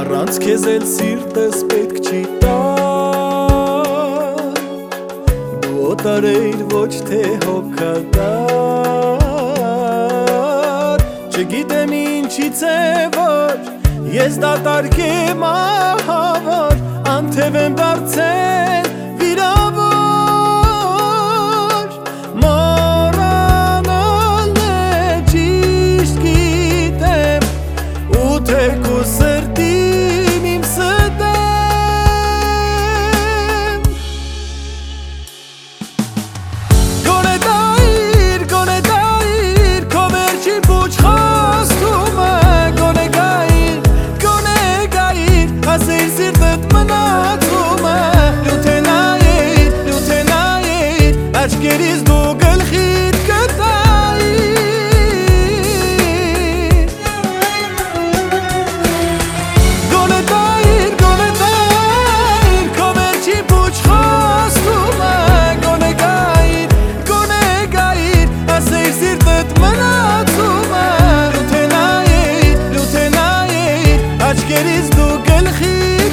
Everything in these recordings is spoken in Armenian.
Առանց քեզ էլ սիրտս պետք չի տա Դու օտարեիր ոչ թե հոգատար Չգիտեմ ինչից է որ ես դատարկ եմ ահավոր Անթև եմ դարձել վիրավոր Մոռանալն է ճիշտ գիտեմ ու թեկու սրտին իմ ստեմ Գոնե դայիր քո վերջին պուչ խաստումը Գոնե գայիր ասեիր սիրտդ մնացումը Լյութե նայիր աչքերիս դու գլխիդ կտայիր Գոնե դայիր քո վերջին պուչ խաստումը Գոնե գայիր ասեիր սիրտդ մնացումը Լյութե նայիր աչքերիս դու գլխիդ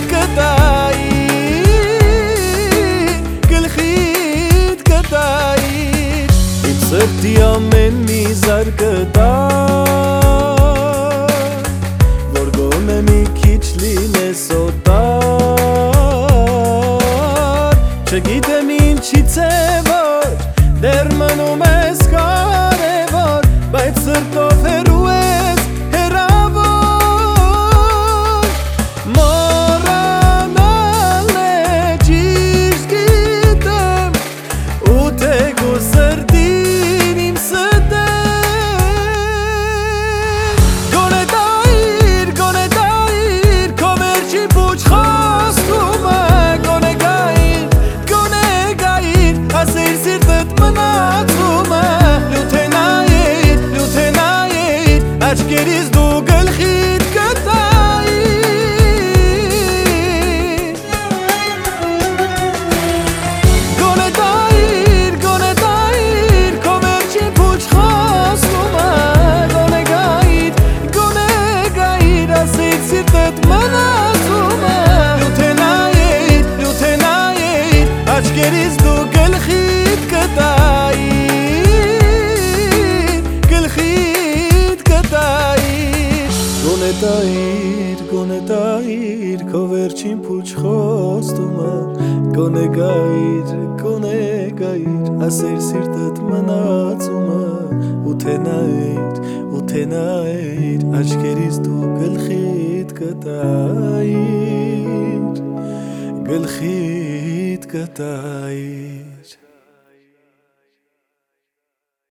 կտայիր Իմ սրտի ամեն մի զարկտար Որ գոնե մի քիչ լինես օտար Չգիտեմ ինչից է որ դեռ մնում ես կարևոր Բայց սրտով հեռու ես հեռավոր Մոռանալն է ճիշտ գիտեմ ու թեկու սրտին իմ ստեմ Գոնե դայիր քո վերջին պուչ խաստումը Գոնե գայիր ասեիր սիրտդ մնացումը Լյութե նայիր աչքերիս դու գլխիդ կտայիր Գոնե դայիր քո վերջին պուչ խաստումը Գոնե գայիր ասեիր սիրտդ մնացումը Լյութե նայիր աչքերիս դու գլխիդ կտայիր Գոնե դայիր քո վերջին պուչ խոստումը Գոնե գայիր ասեիր սիրտդ մնացումը ու թե նայիր աչքերիս դու գլխիդ կտայիր